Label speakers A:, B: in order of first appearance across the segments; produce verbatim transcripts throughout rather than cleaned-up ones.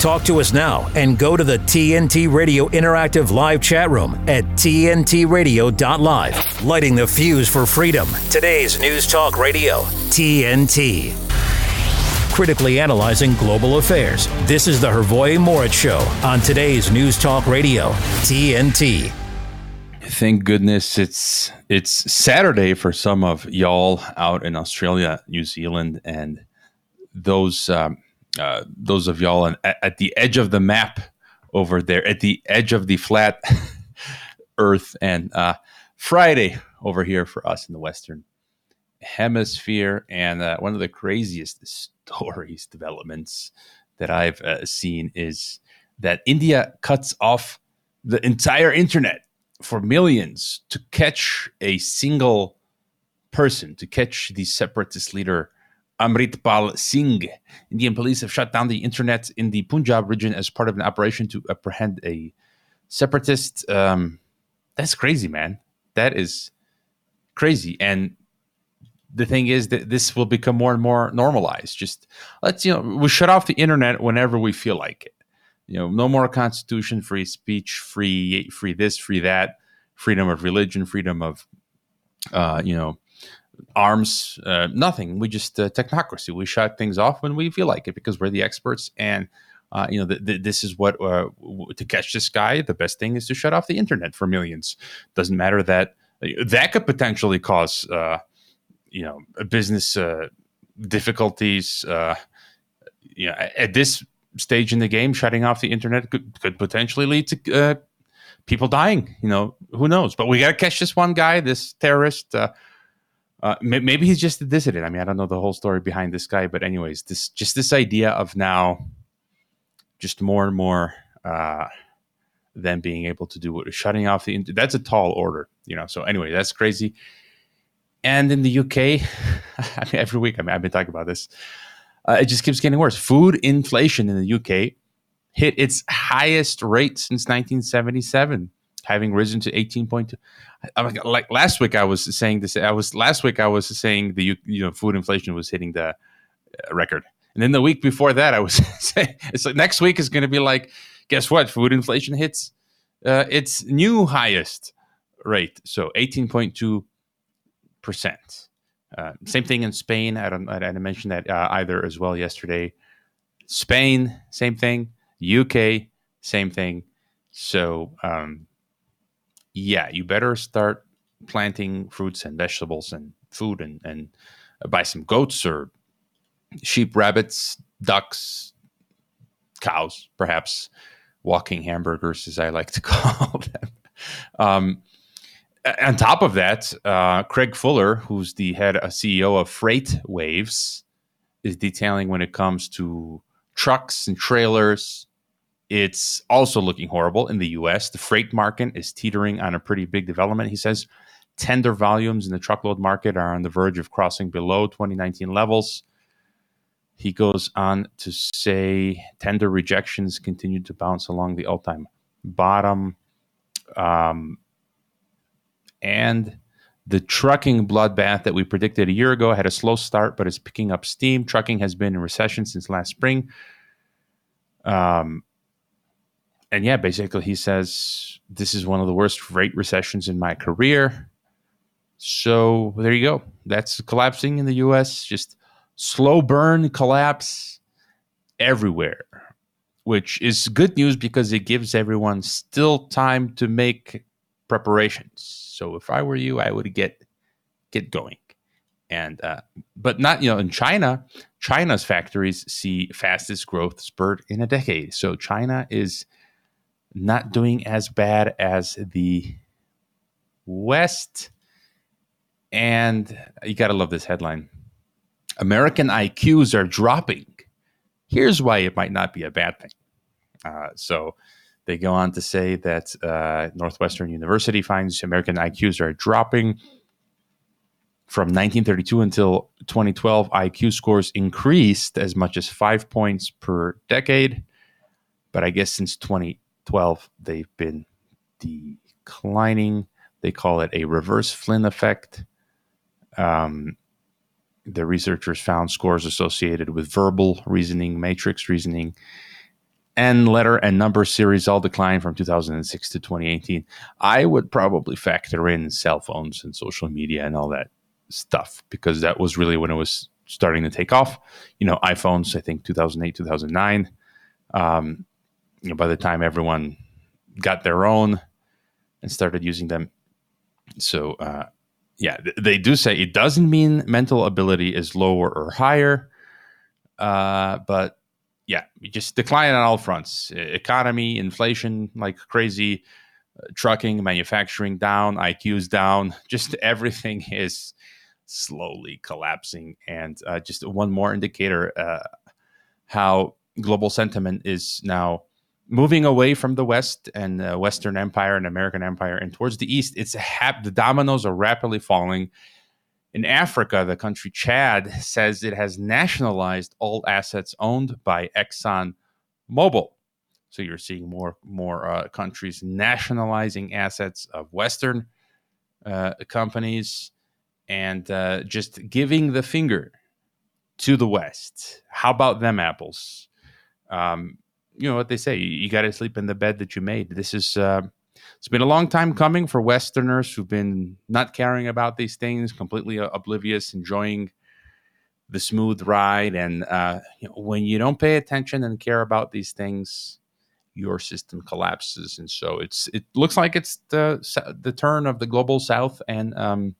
A: Talk to us now and go to the T N T Radio Interactive Live chat room at T N T radio dot live. Lighting the fuse for freedom. Today's News Talk Radio, T N T. Critically analyzing global affairs. This is the Hrvoje Morić Show on today's News Talk Radio, T N T.
B: Thank goodness it's it's Saturday for some of y'all out in Australia, New Zealand, and those um, uh, those of y'all in, at, at the edge of the map over there, at the edge of the flat Earth, and uh, Friday over here for us in the Western Hemisphere. And uh, one of the craziest stories, developments that I've uh, seen is that India cuts off the entire internet for millions to catch a single person, to catch the separatist leader Amritpal Singh. Indian police have shut down the internet in the Punjab region as part of an operation to apprehend a separatist. Um, that's crazy, man. That is crazy. And the thing is that this will become more and more normalized. Just let's, you know, we shut off the internet whenever we feel like it. You know, no more constitution, free speech, free, free this, free that, freedom of religion, freedom of, uh, you know, arms, uh, nothing. We just uh, technocracy. We shut things off when we feel like it because we're the experts. And, uh, you know, th- th- this is what, uh, w- to catch this guy, the best thing is to shut off the internet for millions. Doesn't matter that that could potentially cause, uh, you know, business uh, difficulties. Uh, you know, at this stage in the game, shutting off the internet could, could potentially lead to uh, people dying. You know, who knows? But we got to catch this one guy, this terrorist. Uh, uh, maybe he's just a dissident. I mean, I don't know the whole story behind this guy, but anyways, this just this idea of now just more and more uh, them being able to do it, shutting off the internet. That's a tall order, you know. So anyway, that's crazy. And in the U K, I mean, every week I mean, I've been talking about this. Uh, it just keeps getting worse. Food inflation in the U K hit its highest rate since nineteen seventy-seven, having risen to eighteen point two. Like last week, I was saying this. I was last week I was saying the you know food inflation was hitting the record, and then the week before that, I was saying it's like next week is going to be like, guess what? Food inflation hits uh, its new highest rate, so eighteen point two percent. Uh, same thing in Spain. I don't. I didn't mention that uh, either as well yesterday. Spain, same thing. U K, same thing. So, um, yeah, you better start planting fruits and vegetables and food, and and buy some goats or sheep, rabbits, ducks, cows, perhaps walking hamburgers, as I like to call them. Um, On top of that, uh, Craig Fuller, who's the head uh, C E O of Freight Waves, is detailing when it comes to trucks and trailers, it's also looking horrible in the U S. The freight market is teetering on a pretty big development. He says tender volumes in the truckload market are on the verge of crossing below twenty nineteen levels. He goes on to say tender rejections continue to bounce along the all-time bottom. Um, And the trucking bloodbath that we predicted a year ago had a slow start, but it's picking up steam. Trucking has been in recession since last spring. Um, and yeah, basically he says, this is one of the worst freight recessions in my career. So there you go. That's collapsing in the U S. Just slow burn collapse everywhere, which is good news because it gives everyone still time to make preparations. So if I were you, I would get get going. And uh, but not, you know, in China, China's factories see fastest growth spurt in a decade. So China is not doing as bad as the West. And you got to love this headline. American I Qs are dropping. Here's why it might not be a bad thing. Uh, so they go on to say that uh, Northwestern University finds American I Qs are dropping. From nineteen thirty-two until twenty twelve, I Q scores increased as much as five points per decade. But I guess since twenty twelve, they've been declining. They call it a reverse Flynn effect. Um, the researchers found scores associated with verbal reasoning, matrix reasoning, N letter and number series all declined from two thousand six to twenty eighteen. I would probably factor in cell phones and social media and all that stuff, because that was really when it was starting to take off. You know, iPhones, I think two thousand eight, two thousand nine. Um, you know, by the time everyone got their own and started using them. So, uh, yeah, th- they do say it doesn't mean mental ability is lower or higher, uh, but yeah, we just decline on all fronts. Economy, inflation like crazy, uh, trucking, manufacturing down, I Q's down. Just everything is slowly collapsing. And uh, just one more indicator uh, how global sentiment is now moving away from the West and uh, Western Empire and American Empire and towards the East. It's a hap- the dominoes are rapidly falling. In Africa, the country Chad says it has nationalized all assets owned by Exxon Mobil. So you're seeing more more uh, countries nationalizing assets of Western uh, companies and uh, just giving the finger to the West. How about them apples? Um, you know what they say, you, you got to sleep in the bed that you made. This is... Uh, It's been a long time coming for Westerners who've been not caring about these things, completely oblivious, enjoying the smooth ride. And uh, you know, when you don't pay attention and care about these things, your system collapses. And so it's it looks like it's the the turn of the global South and um,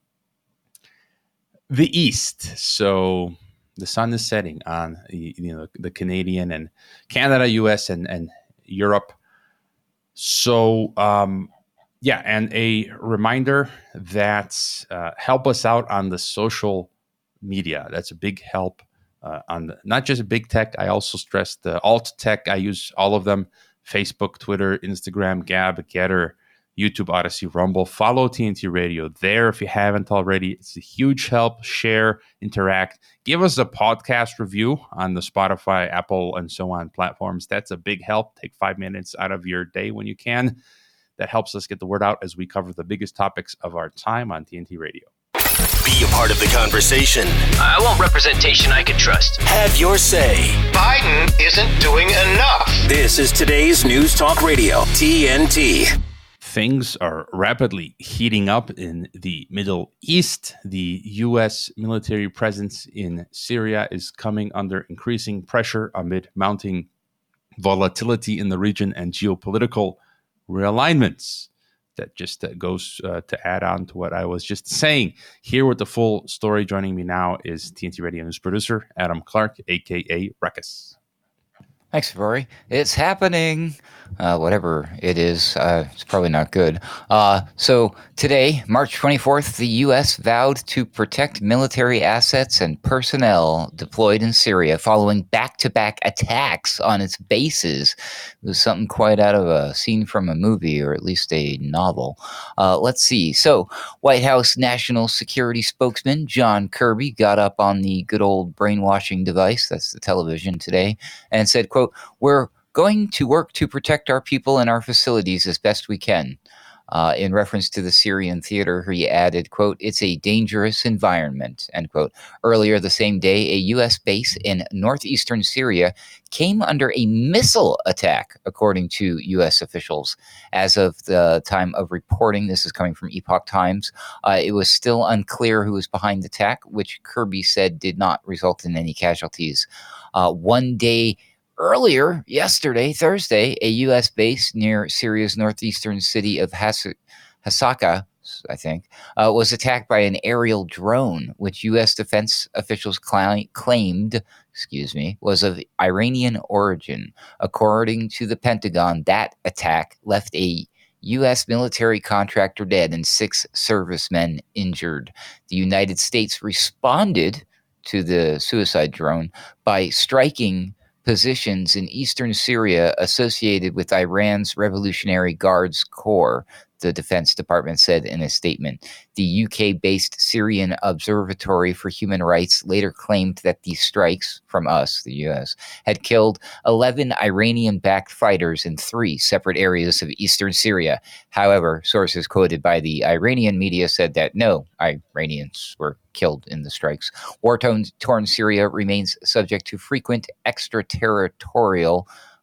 B: the East. So the sun is setting on you know the Canadian and Canada, U S, and and Europe. So, um, yeah, and a reminder that uh, help us out on the social media. That's a big help uh, on the, not just big tech. I also stress the alt tech. I use all of them: Facebook, Twitter, Instagram, Gab, Getter, YouTube, Odyssey, Rumble. Follow T N T Radio there if you haven't already. It's a huge help. Share, interact. Give us a podcast review on the Spotify, Apple, and so on platforms. That's a big help. Take five minutes out of your day when you can. That helps us get the word out as we cover the biggest topics of our time on T N T Radio.
A: Be a part of the conversation.
C: I want representation I can trust.
A: Have your say.
D: Biden isn't doing enough.
A: This is today's News Talk Radio, T N T.
B: Things are rapidly heating up in the Middle East. The U S military presence in Syria is coming under increasing pressure amid mounting volatility in the region and geopolitical realignments. That just uh, goes uh, to add on to what I was just saying. Here with the full story, joining me now is T N T Radio News producer Adam Clark, a k a. Ruckus.
E: Thanks, Rory. It's happening. Uh, whatever it is, uh, it's probably not good. Uh, so today, March twenty-fourth, the U S vowed to protect military assets and personnel deployed in Syria following back-to-back attacks on its bases. It was something quite out of a scene from a movie, or at least a novel. Uh, let's see. So White House National Security Spokesman John Kirby got up on the good old brainwashing device, that's the television today, and said, quote, "We're going to work to protect our people and our facilities as best we can." Uh, in reference to the Syrian theater, he added, quote, "It's a dangerous environment," end quote. Earlier the same day, a U S base in northeastern Syria came under a missile attack, according to U S officials. As of the time of reporting, this is coming from Epoch Times, uh, it was still unclear who was behind the attack, which Kirby said did not result in any casualties. Uh, one day Earlier, yesterday, Thursday, a U S base near Syria's northeastern city of Has- Hasaka, I think, uh, was attacked by an aerial drone, which U S defense officials cl- claimed, excuse me, was of Iranian origin. According to the Pentagon, that attack left a U S military contractor dead and six servicemen injured. The United States responded to the suicide drone by striking positions in eastern Syria associated with Iran's Revolutionary Guards Corps, the Defense Department said in a statement. The U K-based Syrian Observatory for Human Rights later claimed that these strikes from us, the U S, had killed eleven Iranian-backed fighters in three separate areas of eastern Syria. However, sources quoted by the Iranian media said that no Iranians were killed in the strikes. War-torn Syria remains subject to frequent extraterritorial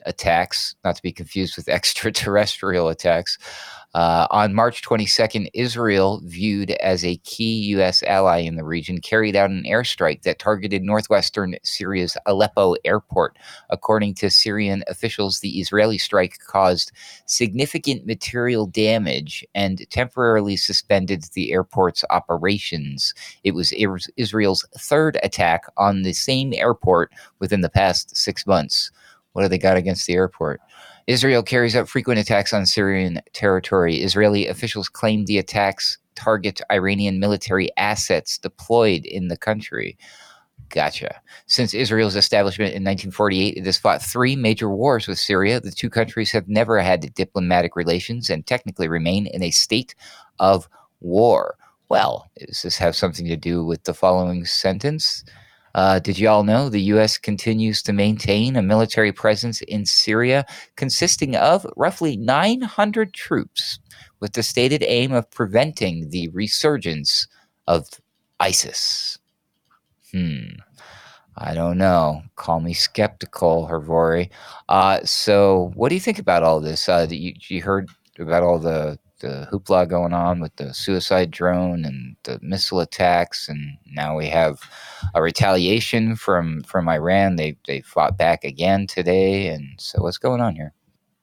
E: attacks, not to be confused with extraterrestrial attacks. Uh, on March twenty-second, Israel, viewed as a key U S ally in the region, carried out an airstrike that targeted northwestern Syria's Aleppo airport. According to Syrian officials, the Israeli strike caused significant material damage and temporarily suspended the airport's operations. It was Israel's third attack on the same airport within the past six months. What have they got against the airport? Israel carries out frequent attacks on Syrian territory. Israeli officials claim the attacks target Iranian military assets deployed in the country. Gotcha. Since Israel's establishment in nineteen forty-eight, it has fought three major wars with Syria. The two countries have never had diplomatic relations and technically remain in a state of war. Well, does this have something to do with the following sentence? Uh, did you all know the U S continues to maintain a military presence in Syria consisting of roughly nine hundred troops with the stated aim of preventing the resurgence of ISIS? Hmm. I don't know. Call me skeptical, Hervori. Uh, so what do you think about all this? Uh, you, you heard about all the the hoopla going on with the suicide drone and the missile attacks, and now we have a retaliation from from Iran. They they fought back again today, and so what's going on here?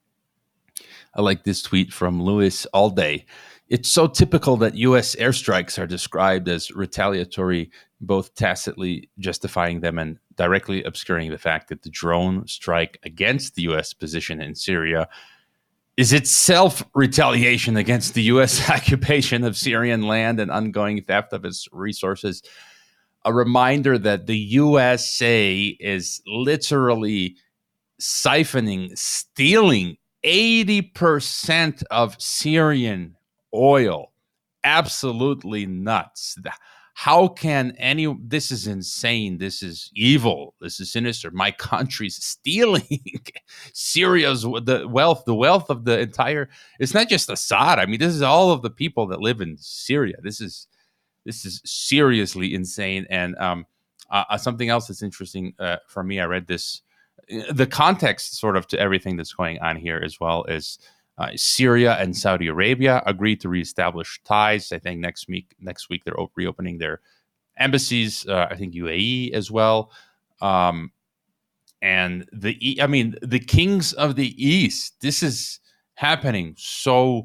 B: I like this tweet from Louis Alday. It's so typical that U S airstrikes are described as retaliatory, both tacitly justifying them and directly obscuring the fact that the drone strike against the U S position in Syria is itself retaliation against the U S occupation of Syrian land and ongoing theft of its resources. A reminder that the U S A is literally siphoning, stealing eighty percent of Syrian oil. Absolutely nuts. How can any, this is insane. This is evil. This is sinister. My country's stealing Syria's the wealth, the wealth of the entire, it's not just Assad. I mean, this is all of the people that live in Syria. This is, this is seriously insane. And um, uh, something else that's interesting uh, for me, I read this, the context sort of to everything that's going on here as well is uh, Syria and Saudi Arabia agreed to reestablish ties. I think next week, next week they're reopening their embassies. Uh, I think U A E as well. Um, and the, I mean, the kings of the East. This is happening so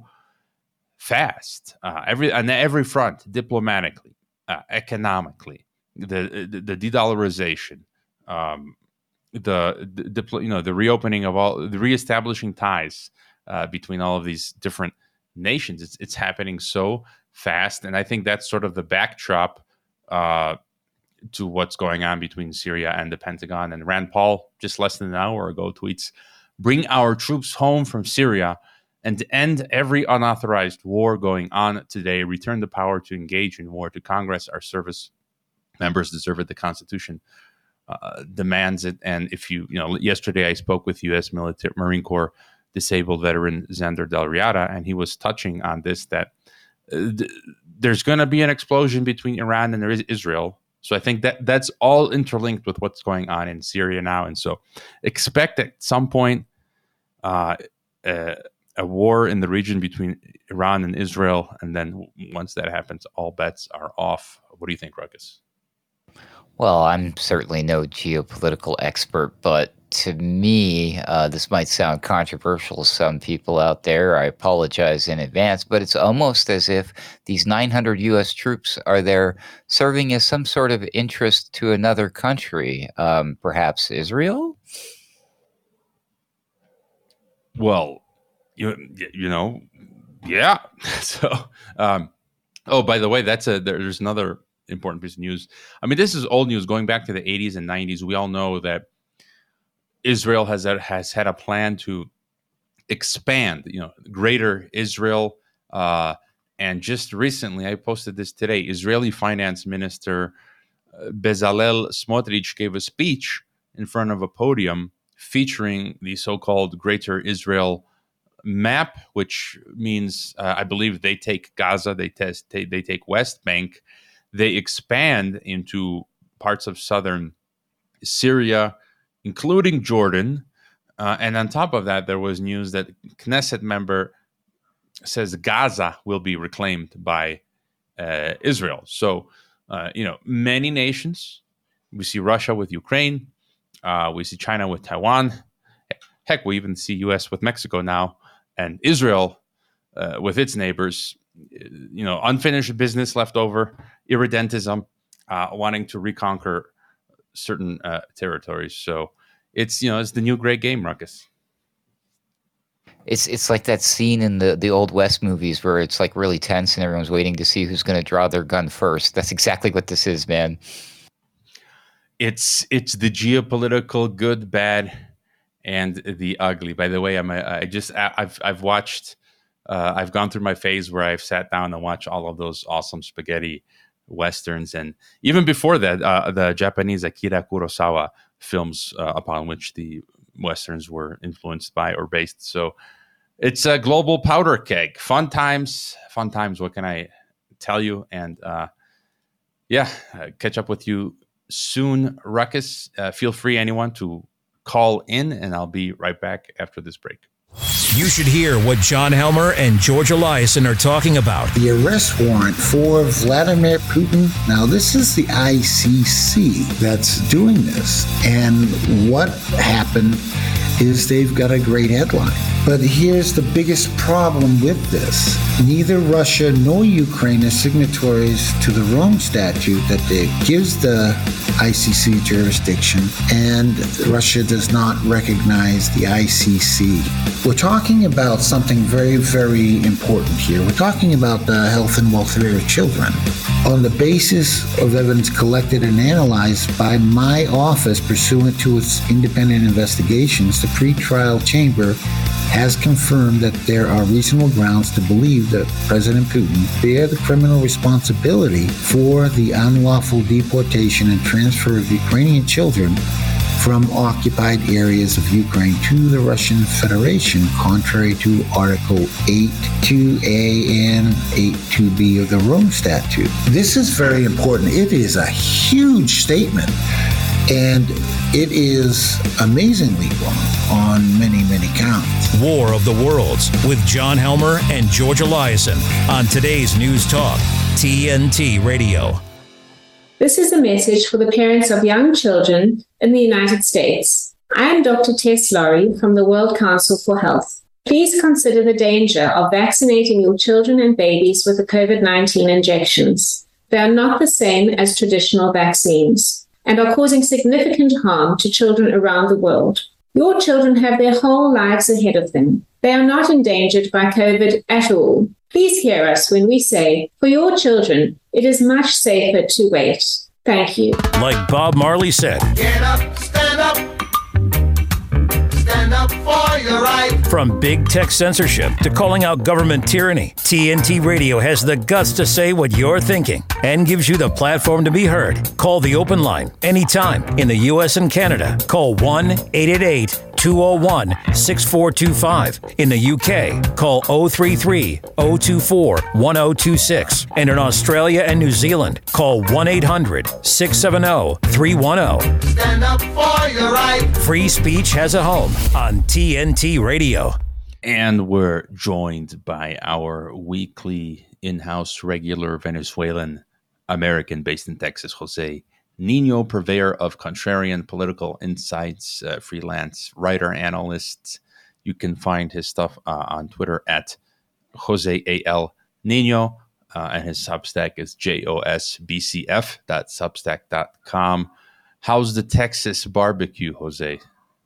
B: fast. Uh, every on every front, diplomatically, uh, economically, the the, the de-dollarization. Um, The, the you know the reopening of all the reestablishing ties uh, between all of these different nations. It's it's happening so fast, and I think that's sort of the backdrop uh, to what's going on between Syria and the Pentagon. And Rand Paul, just less than an hour ago, tweets, "Bring our troops home from Syria and end every unauthorized war going on today. Return the power to engage in war to Congress. Our service members deserve it. The Constitution Uh, demands it." And if you, you know, yesterday I spoke with U S military Marine Corps disabled veteran Xander Del Riata, and he was touching on this, that uh, th- there's going to be an explosion between Iran and there is Israel. So I think that that's all interlinked with what's going on in Syria now. And so expect at some point uh, uh, a war in the region between Iran and Israel. And then once that happens, all bets are off. What do you think, Ruckus?
E: Well, I'm certainly no geopolitical expert, but to me, uh, this might sound controversial to some people out there. I apologize in advance, but it's almost as if these nine hundred U S troops are there serving as some sort of interest to another country, um, perhaps Israel?
B: Well, you you know, yeah. so, um, oh, by the way, that's a there's another important piece of news. I mean, this is old news going back to the eighties and nineties. We all know that Israel has has had a plan to expand, you know, greater Israel. Uh, and just recently, I posted this today, Israeli Finance Minister uh, Bezalel Smotrich gave a speech in front of a podium featuring the so-called Greater Israel map, which means, uh, I believe they take Gaza, they, test, they, they take West Bank, they expand into parts of southern Syria, including Jordan, Uh, and on top of that, there was news that Knesset member says Gaza will be reclaimed by uh, Israel. So, uh, you know, many nations. We see Russia with Ukraine. Uh, we see China with Taiwan. Heck, we even see U S with Mexico now, and Israel uh, with its neighbors. You know, unfinished business left over, irredentism, uh, wanting to reconquer certain uh, territories. So it's, you know, it's the new great game, Ruckus.
E: It's it's like that scene in the, the Old West movies where it's like really tense and everyone's waiting to see who's going to draw their gun first. That's exactly what this is, man.
B: It's it's the geopolitical good, bad, and the ugly. By the way, I'm a, I just I've I've watched uh, I've gone through my phase where I've sat down and watched all of those awesome spaghetti westerns, and even before that, uh, the Japanese Akira Kurosawa films uh, upon which the westerns were influenced by or based. So it's a global powder keg. Fun times, fun times. What can I tell you? And uh, yeah, uh, catch up with you soon, Ruckus. Uh, feel free, anyone, to call in, and I'll be right back after this break.
A: You should hear what John Helmer and George Eliason are talking about.
F: The arrest warrant for Vladimir Putin. Now, this is the I C C that's doing this. And what happened is they've got a great headline. But here's the biggest problem with this. Neither Russia nor Ukraine are signatories to the Rome Statute that gives the I C C jurisdiction, and Russia does not recognize the I C C. We're talking about something very, very important here. We're talking about the health and welfare of children. On the basis of evidence collected and analyzed by my office pursuant to its independent investigations, the pretrial chamber has confirmed that there are reasonable grounds to believe that President Putin bear the criminal responsibility for the unlawful deportation and transfer of Ukrainian children from occupied areas of Ukraine to the Russian Federation, contrary to Article eight two A and eight two B of the Rome Statute. This is very important. It is a huge statement, and it is amazingly wrong on many, many counts.
A: War of the Worlds with John Helmer and George Eliason on today's News Talk, T N T Radio.
G: This is a message for the parents of young children in the United States. I am Doctor Tess Laurie from the World Council for Health. Please consider the danger of vaccinating your children and babies with the COVID nineteen injections. They are not the same as traditional vaccines and are causing significant harm to children around the world. Your children have their whole lives ahead of them. They are not endangered by COVID at all. Please hear us when we say, for your children, it is much safer to wait. Thank you.
A: Like Bob Marley said,
H: get up, stand up, stand up for your right.
A: From big tech censorship to calling out government tyranny, T N T Radio has the guts to say what you're thinking and gives you the platform to be heard. Call the open line anytime in the U S and Canada. Call one eight eight eight, two oh one, six four two five. In the U K, call oh three three, oh two four, one oh two six. And in Australia and New Zealand, call one eight hundred, six seven zero, three one zero.
H: Stand up for your right.
A: Free speech has a home on T N T Radio.
B: And we're joined by our weekly in-house regular Venezuelan American based in Texas, Jose Nino, purveyor of contrarian political insights, uh, freelance writer, analyst. You can find his stuff uh, on Twitter at Jose A L Nino, uh, and his Substack is J O S B C F dot substack dot com. How's the Texas barbecue, Jose?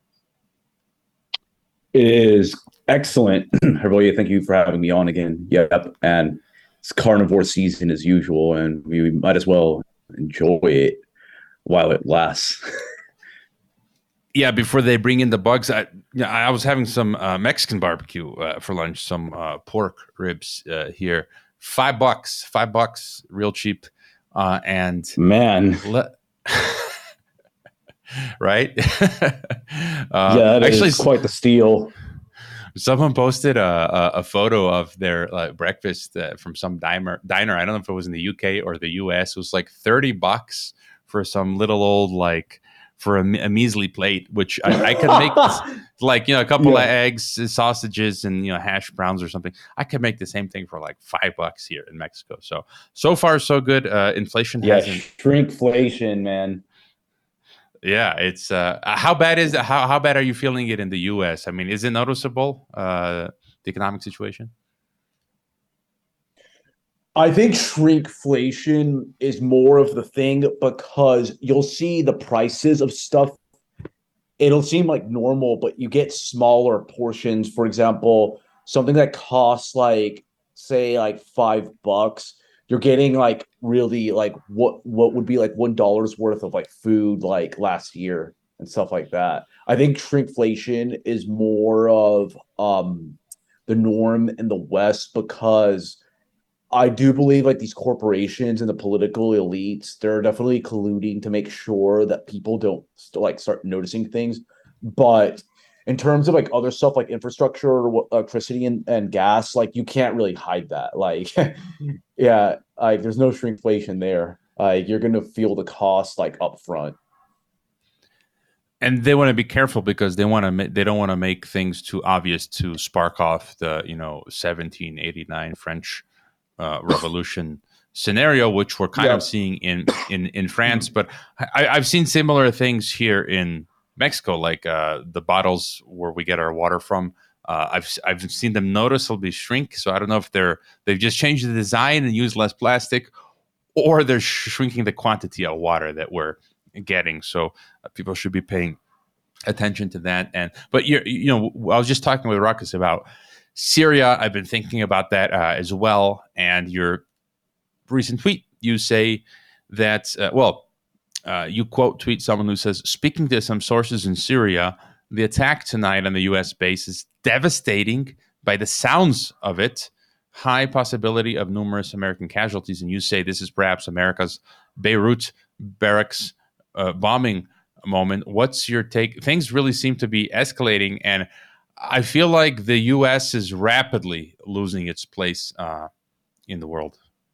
I: It is excellent. Herbolia, thank you for having me on again. Yep. And it's carnivore season as usual, and we might as well enjoy it while it lasts.
B: Yeah, before they bring in the bugs. I, yeah, I was having some uh, Mexican barbecue uh, for lunch, some uh, pork ribs uh, here. Five bucks, five bucks, real cheap. Uh, and
I: man,
B: le- right?
I: uh, yeah, that actually is quite the steal.
B: Someone posted a, a, a photo of their uh, breakfast uh, from some diner, diner. I don't know if it was in the U K or the U S. It was like thirty bucks for some little old like for a, a measly plate, which I, I could make this, like, you know, a couple
I: Yeah.
B: of eggs, sausages, and, you know, hash browns or something. I could make the same thing for like five bucks here in Mexico. So, so far, so good. Uh, inflation
I: Yeah,
B: hasn't.
I: shrinkflation, man.
B: Yeah, it's uh, how bad is how how bad are you feeling it in the U S? I mean, is it noticeable, uh, the economic situation?
I: I think shrinkflation is more of the thing because you'll see the prices of stuff. It'll seem like normal, but you get smaller portions. For example, something that costs like, say, like five bucks, you're getting like really like what what would be like one dollar's worth of like food like last year and stuff like that. I think shrinkflation is more of um the norm in the West because I do believe like these corporations and the political elites, they're definitely colluding to make sure that people don't st- like start noticing things. But in terms of like other stuff like infrastructure, electricity and, and gas, like you can't really hide that. Like, yeah, like there's no shrinkflation there. Like you're gonna feel the cost like up front.
B: And they want to be careful because they want to ma- they don't want to make things too obvious to spark off the, you know, seventeen eighty-nine French uh, Revolution scenario, which we're kind
I: Yeah.
B: of seeing in in in France. But I, I've seen similar things here in Mexico, like uh, the bottles where we get our water from. Uh, I've I've seen them noticeably shrink. So I don't know if they're they've just changed the design and used less plastic, or they're sh- shrinking the quantity of water that we're getting. So uh, people should be paying attention to that. And but you're, you know, I was just talking with Ruckus about Syria. I've been thinking about that uh, as well. And your recent tweet, you say that uh, well, uh, you quote tweet someone who says, "Speaking to some sources in Syria, the attack tonight on the U S base is devastating by the sounds of it. High possibility of numerous American casualties." And you say this is perhaps America's Beirut barracks uh, bombing moment. What's your take? Things really seem to be escalating, and I feel like the U S is rapidly losing its place uh, in the world.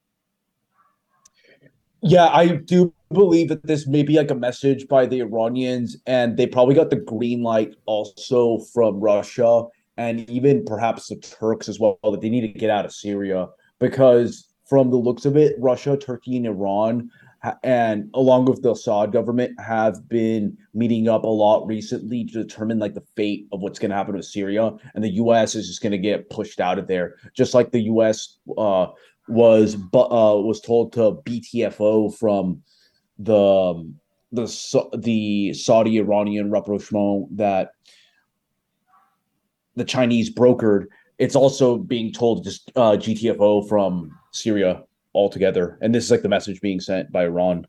I: Yeah, I do believe that this may be like a message by the Iranians, and they probably got the green light also from Russia and even perhaps the Turks as well, that they need to get out of Syria because from the looks of it, Russia, Turkey, and Iran, and along with the Assad government, have been meeting up a lot recently to determine like the fate of what's going to happen with Syria, and the U S is just going to get pushed out of there, just like the U S uh, was uh, was told to B T F O from the the the Saudi Iranian rapprochement that the Chinese brokered. It's also being told to just uh, G T F O from Syria altogether, and this is like the message being sent by Iran.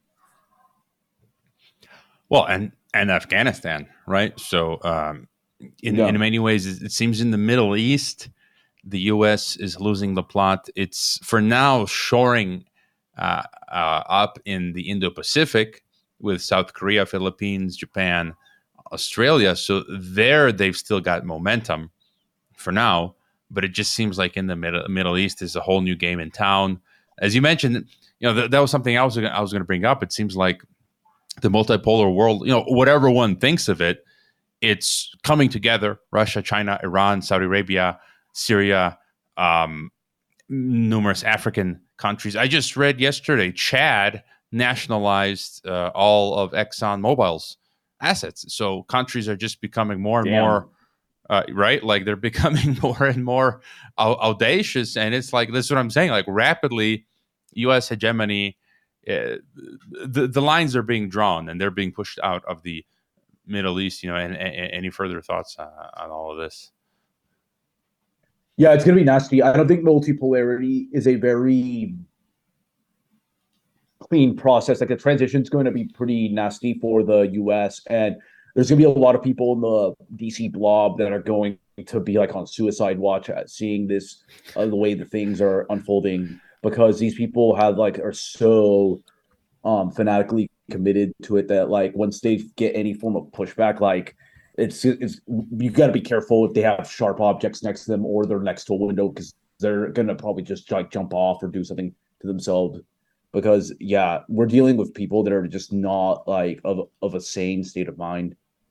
B: Well, and and Afghanistan, right? So, um, in
I: Yeah.
B: in many ways, it seems in the Middle East, the U S is losing the plot. It's for now shoring uh, uh, up in the Indo-Pacific with South Korea, Philippines, Japan, Australia. So there, they've still got momentum for now. But it just seems like in the Middle, Middle East is a whole new game in town. As you mentioned, you know, th- that was something I was gonna, I was going to bring up. It seems like the multipolar world, you know, whatever one thinks of it, it's coming together. Russia, China, Iran, Saudi Arabia, Syria, um, numerous African countries. I just read yesterday, Chad nationalized uh, all of ExxonMobil's assets. So countries are just becoming more and
I: Damn.
B: more, uh, right? Like they're becoming more and more au- audacious. And it's like, that's what I'm saying, like rapidly U S hegemony, uh, the, the lines are being drawn and they're being pushed out of the Middle East, you know, and, and any further thoughts uh, on all of this?
I: Yeah, it's going to be nasty. I don't think multipolarity is a very clean process. Like the transition is going to be pretty nasty for the U S, and there's going to be a lot of people in the D C blob that are going to be like on suicide watch at seeing this, uh, the way the things are unfolding, because these people have like are so um fanatically committed to it that like once they get any form of pushback, like it's it's you've got to be careful if they have sharp objects next to them or they're next to a window, because they're gonna probably just like jump off or do something to themselves, because yeah, we're dealing with people that are just not like of of a sane state of mind.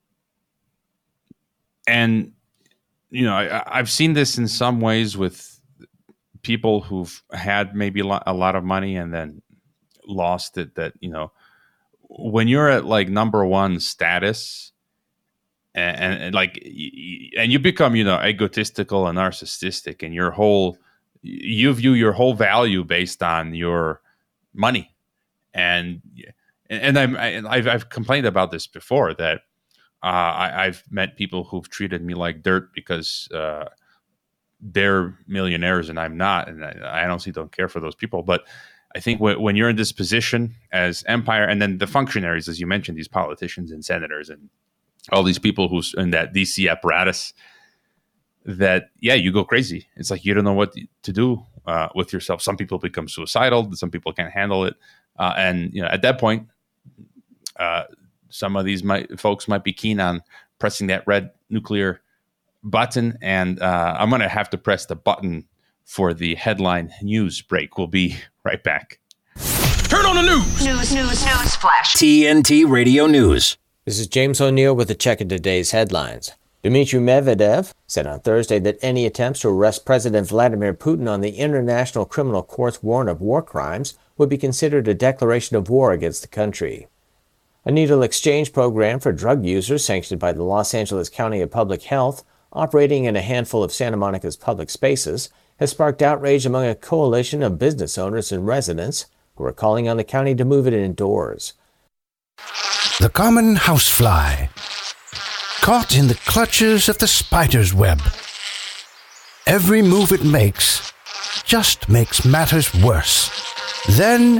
B: And you know, I, I've seen this in some ways with people who've had maybe a lot of money and then lost it. That, you know, when you're at like number one status, and, and, and like, and you become, you know, egotistical and narcissistic, and your whole, you view your whole value based on your money. And, and I'm, I, I've, I've complained about this before, that uh, I, I've met people who've treated me like dirt because uh, they're millionaires and I'm not. And I, I honestly don't care for those people. But I think w- when you're in this position as empire, and then the functionaries, as you mentioned, these politicians and senators and all these people who's in that D C apparatus, that, yeah, you go crazy. It's like you don't know what to do uh, with yourself. Some people become suicidal. Some people can't handle it. Uh, and, you know, at that point, uh, some of these might, folks might be keen on pressing that red nuclear button. And uh, I'm going to have to press the button for the headline news break. We'll be right back.
A: Turn on the news.
J: News, news, news flash.
A: T N T Radio News.
K: This is James O'Neill with a check of today's headlines. Dmitry Medvedev said on Thursday that any attempts to arrest President Vladimir Putin on the International Criminal Court's warrant of war crimes would be considered a declaration of war against the country. A needle exchange program for drug users sanctioned by the Los Angeles County of Public Health, operating in a handful of Santa Monica's public spaces, has sparked outrage among a coalition of business owners and residents who are calling on the county to move it indoors.
L: The common housefly, caught in the clutches of the spider's web. Every move it makes just makes matters worse. Then,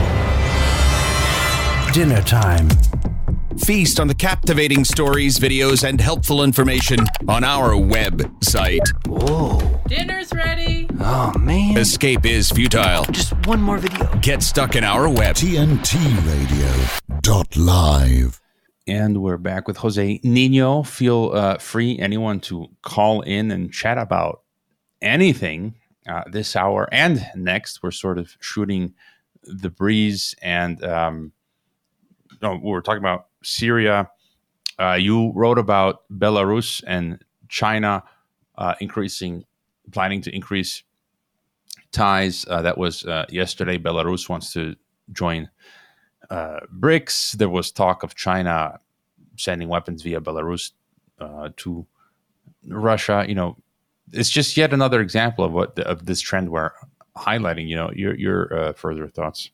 L: dinner time.
M: Feast on the captivating stories, videos, and helpful information on our website.
N: Whoa.
O: Dinner's ready.
N: Oh, man.
M: Escape is futile.
N: Just one more video.
M: Get stuck in our web.
L: T N T Radio dot live.
B: And we're back with Jose Nino. Feel uh, free, anyone, to call in and chat about anything uh, this hour and next. We're sort of shooting the breeze, and um, no, we're talking about Syria. Uh, you wrote about Belarus and China uh, increasing, planning to increase ties. Uh, that was uh, yesterday. Belarus wants to join uh, BRICS. There was talk of China sending weapons via Belarus uh, to Russia. You know, it's just yet another example of what the, of this trend we're highlighting. You know, your your uh, further thoughts.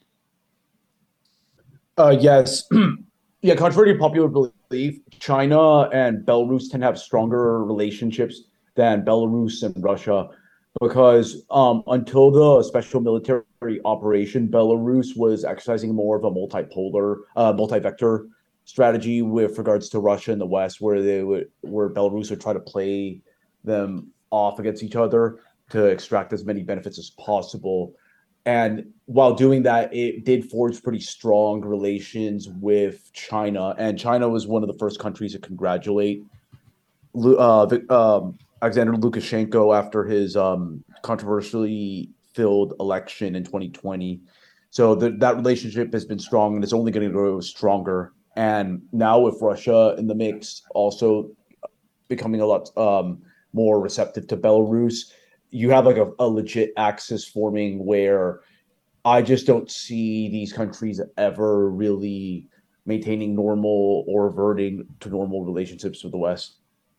I: Uh, yes. Yeah, contrary to popular belief, China and Belarus tend to have stronger relationships than Belarus and Russia, because um, until the special military operation, Belarus was exercising more of a multipolar, uh, multi-vector strategy with regards to Russia and the West, where they would, where Belarus would try to play them off against each other to extract as many benefits as possible. And while doing that, it did forge pretty strong relations with China. And China was one of the first countries to congratulate uh, the, um, Alexander Lukashenko after his um, controversially filled election in twenty twenty. So the, that relationship has been strong, and it's only going to grow stronger. And now with Russia in the mix, also becoming a lot um, more receptive to Belarus, you have like a, a legit axis forming where I just don't see these countries ever really maintaining normal or reverting to normal relationships with the West.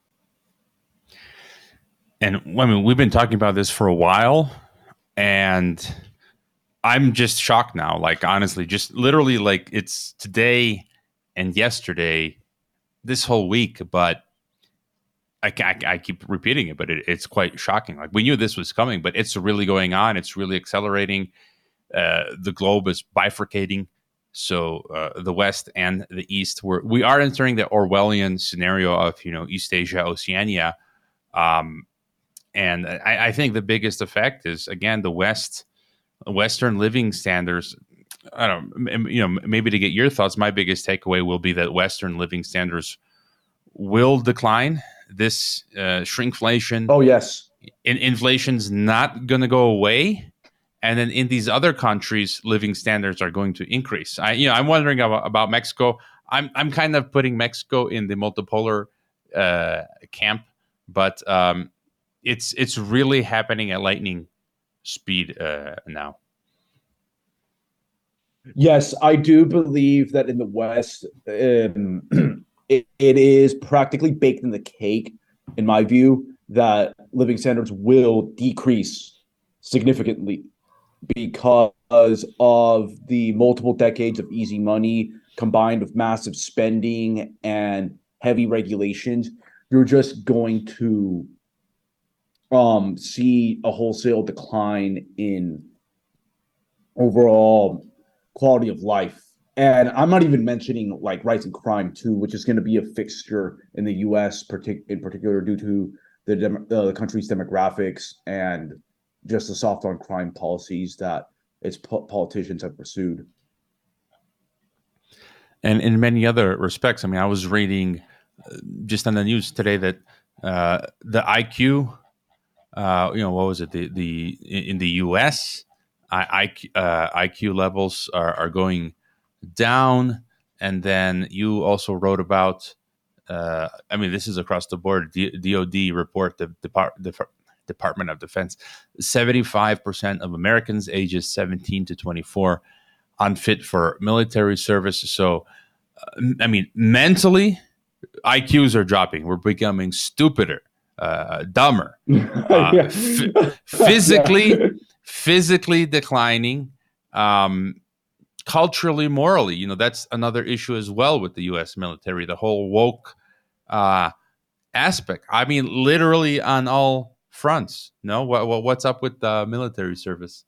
B: And I mean, we've been talking about this for a while, and I'm just shocked now. Like, honestly, just literally, like, it's today and yesterday, this whole week, but I, I, I keep repeating it, but it, it's quite shocking. Like, we knew this was coming, but it's really going on. It's really accelerating. Uh, the globe is bifurcating. So uh, the West and the East, we're, we are entering the Orwellian scenario of, you know, East Asia, Oceania. Um, and I, I think the biggest effect is, again, the West, Western living standards. I don't, you know, maybe to get your thoughts, my biggest takeaway will be that Western living standards will decline. This uh, shrinkflation.
I: Oh, yes.
B: In, inflation's not going to go away. and then in these other countries, living standards are going to increase. I, you know, I'm wondering about, about Mexico. I'm I'm kind of putting Mexico in the multipolar uh, camp, but um, it's it's really happening at lightning speed uh, now.
I: Yes, I do believe that in the West, um, it, it is practically baked in the cake, in my view, that living standards will decrease significantly because of the multiple decades of easy money combined with massive spending and heavy regulations. You're just going to um, see a wholesale decline in overall quality of life. And I'm not even mentioning like rising crime too, which is going to be a fixture in the U S partic- in particular due to the, dem- uh, the country's demographics and just the soft on crime policies that its po- politicians have pursued.
B: And in many other respects, I mean, I was reading uh, just on the news today that uh, the I Q, uh, you know, what was it? The the in the U S, I, I, uh, I Q levels are, are going down. And then you also wrote about, uh, I mean, this is across the board, D- DoD report, the Depart- the Department of Defense, seventy-five percent of Americans ages seventeen to twenty-four unfit for military service. So, uh, I mean, mentally, I Qs are dropping. We're becoming stupider, uh, dumber, uh, f- physically, yeah. physically declining, um, culturally, morally. You know, that's another issue as well with the U S military, the whole woke uh, aspect. I mean, literally on all fronts. No, what, what what's up with the military service?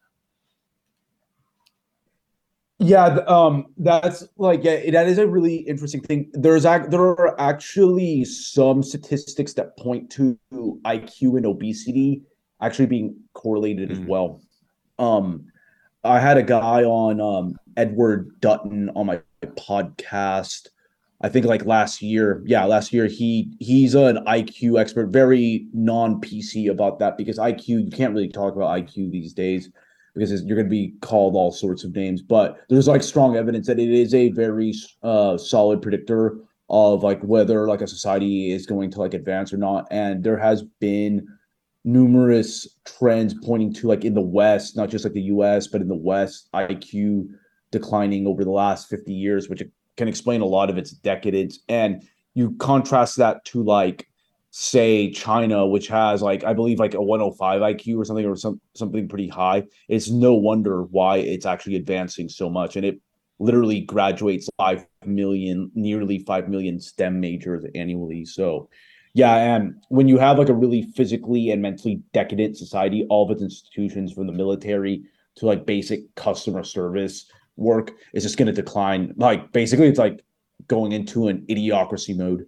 I: Yeah, um, that's like yeah, that is a really interesting thing. There's ac- there are actually some statistics that point to I Q and obesity actually being correlated mm. as well. Um, I had a guy on um, Edward Dutton on my podcast. I think like last year. Yeah, last year he he's an I Q expert, very non-P C about that because I Q you can't really talk about I Q these days, because you're going to be called all sorts of names. But there's like strong evidence that it is a very uh, solid predictor of like whether like a society is going to like advance or not. And there has been numerous trends pointing to like in the West, not just like the U S, but in the West, I Q declining over the last fifty years, which can explain a lot of its decadence. And you contrast that to like, say China, which has like I believe like a one oh five I Q or something, or some something pretty high. It's no wonder why it's actually advancing so much, and it literally graduates five million, nearly five million STEM majors annually. So, yeah, and when you have like a really physically and mentally decadent society, all of its institutions, from the military to like basic customer service work, is just going to decline. Like basically, it's like going into an idiocracy mode.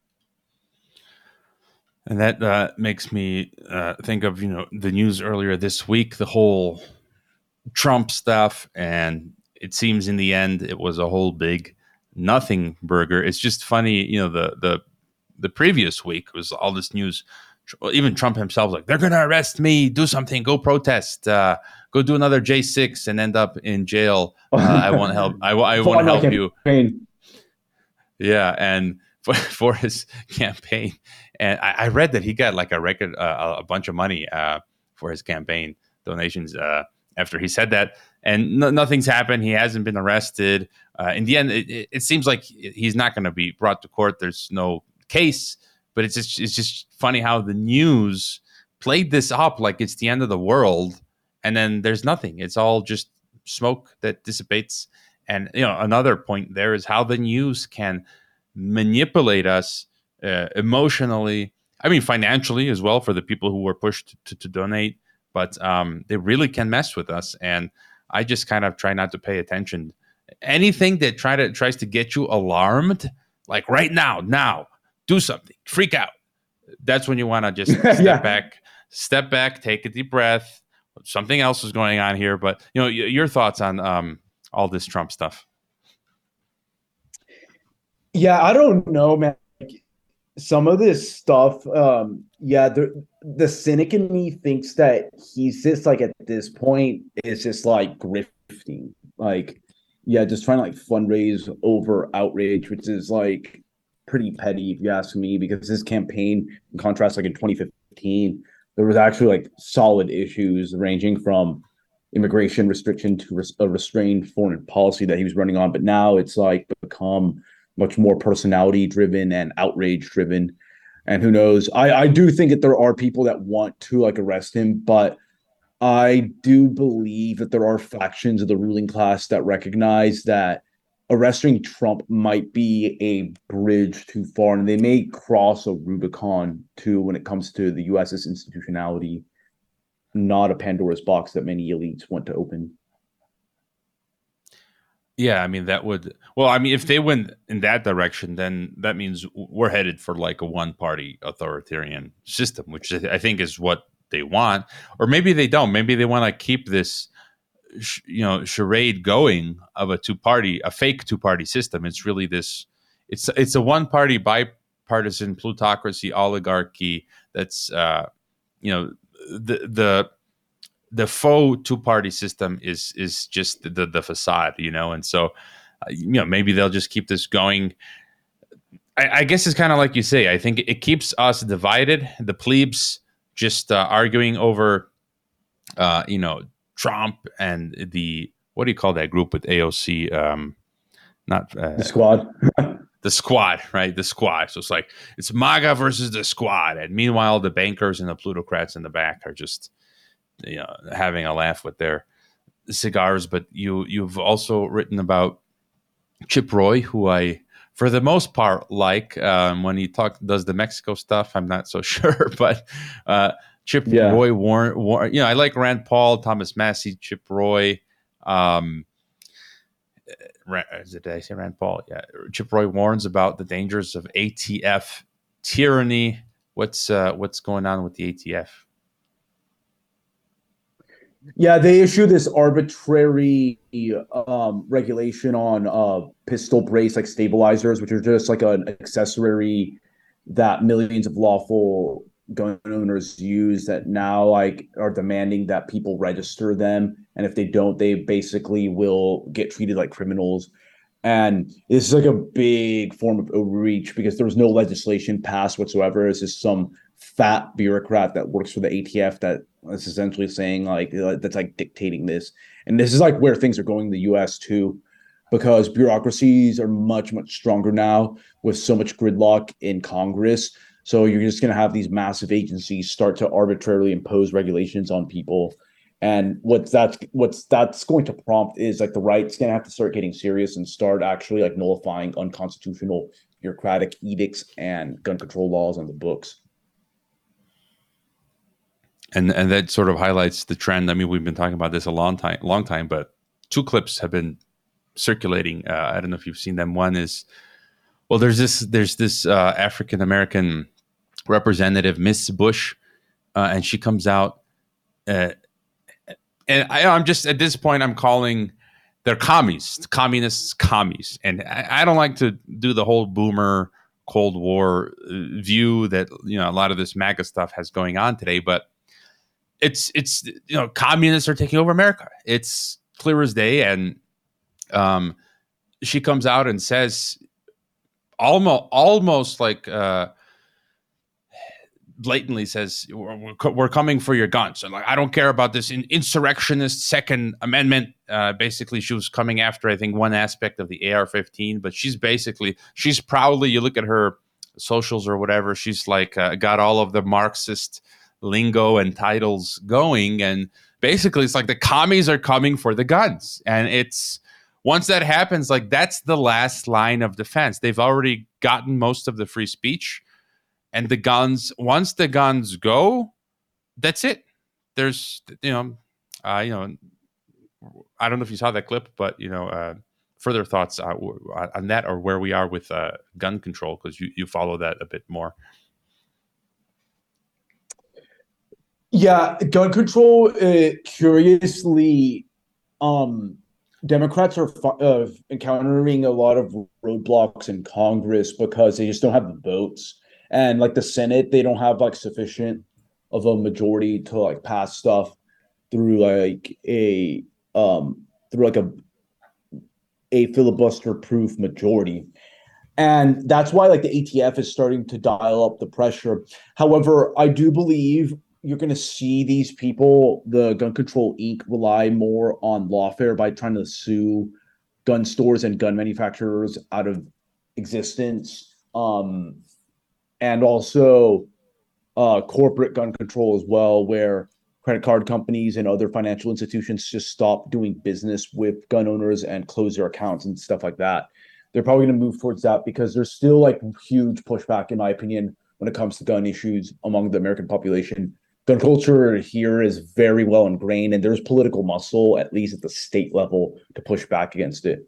B: And that uh, makes me uh, think of, you know, the news earlier this week, the whole Trump stuff. And it seems in the end, it was a whole big nothing burger. It's just funny, you know, the the the previous week was all this news. Even Trump himself, like, they're going to arrest me, do something, go protest, uh, go do another J six and end up in jail. Uh, I won't help. I, I won't help you. Yeah. And for, for his campaign. And I, I read that he got like a record, uh, a bunch of money uh, for his campaign donations uh, after he said that. And no, nothing's happened. He hasn't been arrested. Uh, in the end, it, it, it seems like he's not going to be brought to court. There's no case. But it's just it's just funny how the news played this up like it's the end of the world, and then there's nothing. It's all just smoke that dissipates. And you know, another point there is how the news can manipulate us uh, emotionally. I mean, financially as well for the people who were pushed to, to donate. But um, they really can mess with us. And I just kind of try not to pay attention. Anything that try to tries to get you alarmed, like right now, now. Do something, freak out. That's when you want to just step yeah. back, step back, take a deep breath. Something else is going on here. But, you know, y- your thoughts on um, all this Trump stuff?
I: Yeah, I don't know, man. some of this stuff, um, yeah, the the cynic in me thinks that he's just like at this point is just like grifting, like yeah, just trying to like fundraise over outrage, which is like pretty petty if you ask me. Because his campaign, in contrast, like in twenty fifteen, there was actually like solid issues ranging from immigration restriction to res- a restrained foreign policy that he was running on. But now it's like become much more personality driven and outrage driven. And who knows? I, I do think that there are people that want to like arrest him, but I do believe that there are factions of the ruling class that recognize that arresting Trump might be a bridge too far, and they may cross a Rubicon too when it comes to the U S's institutionality, not a Pandora's box that many elites want to open.
B: Yeah, I mean, that would, well, I mean, if they went in that direction, then that means we're headed for like a one-party authoritarian system, which I think is what they want. Or maybe they don't. Maybe they want to keep this, sh- you know, charade going of a two-party, a fake two-party system. It's really this, it's it's a one-party bipartisan plutocracy oligarchy that's, uh, you know, the the the faux two-party system is is just the the facade, you know, and so uh, you know, maybe they'll just keep this going. I, I guess it's kind of like you say. I think it keeps us divided. The plebes just uh, arguing over, uh, you know, Trump and the, what do you call that group with A O C? Um, not uh,
I: the squad.
B: The squad, right? The squad. So it's like it's MAGA versus the squad, and meanwhile, the bankers and the plutocrats in the back are just, you know, having a laugh with their cigars. But you you've also written about Chip Roy, who I, for the most part, like. Um, when he talk does the Mexico stuff, I'm not so sure. But uh, Chip yeah. Roy, Warren, Warren, you know, I like Rand Paul, Thomas Massey, Chip Roy. Um, Did I say Rand Paul? Yeah, Chip Roy warns about the dangers of A T F tyranny. What's uh, what's going on with the A T F?
I: Yeah, they issue this arbitrary um, regulation on uh, pistol brace like stabilizers, which are just like an accessory that millions of lawful gun owners use that now like are demanding that people register them, and if they don't, they basically will get treated like criminals. And this is like a big form of overreach because there was no legislation passed whatsoever. It's just some fat bureaucrat that works for the A T F that is essentially saying like that's like dictating this. And this is like where things are going in the U S too, because bureaucracies are much, much stronger now with so much gridlock in Congress. So you're just going to have these massive agencies start to arbitrarily impose regulations on people. And what that's what's that's going to prompt is like the right's going to have to start getting serious and start actually like nullifying unconstitutional bureaucratic edicts and gun control laws on the books.
B: And and that sort of highlights the trend. I mean, we've been talking about this a long time, long time, but two clips have been circulating. Uh, I don't know if you've seen them. One is, well, there's this there's this uh, African American representative, Miss Bush, uh, and she comes out, uh, and I, I'm just at this point I'm calling they're commies, communists, commies, and I, I don't like to do the whole boomer Cold War view that you know a lot of this MAGA stuff has going on today, but it's it's you know communists are taking over America. It's clear as day, and um, she comes out and says almost almost like. Uh, blatantly says we're, we're coming for your guns, and like I don't care about this in, insurrectionist Second Amendment. Uh, basically, she was coming after I think one aspect of the A R fifteen, but she's basically she's proudly you look at her socials or whatever, she's like uh, got all of the Marxist lingo and titles going, and basically it's like the commies are coming for the guns, and it's once that happens, like that's the last line of defense. They've already gotten most of the free speech. And the guns, once the guns go, that's it. There's, you know, uh, you know, I don't know if you saw that clip, but you know, uh, further thoughts uh, on that or where we are with uh, gun control, because you you follow that a bit more.
I: Yeah, gun control. Uh, curiously, um, Democrats are uh, encountering a lot of roadblocks in Congress because they just don't have the votes. And like the Senate, they don't have like sufficient of a majority to like pass stuff through like a um through like a a filibuster proof majority. And that's why like the A T F is starting to dial up the pressure. However, I do believe you're going to see these people, the Gun Control Incorporated, rely more on lawfare by trying to sue gun stores and gun manufacturers out of existence. Um, and also uh, corporate gun control as well, where credit card companies and other financial institutions just stop doing business with gun owners and close their accounts and stuff like that. They're probably going to move towards that because there's still like huge pushback, in my opinion, when it comes to gun issues among the American population. Gun culture here is very well ingrained, and there's political muscle, at least at the state level, to push back against it.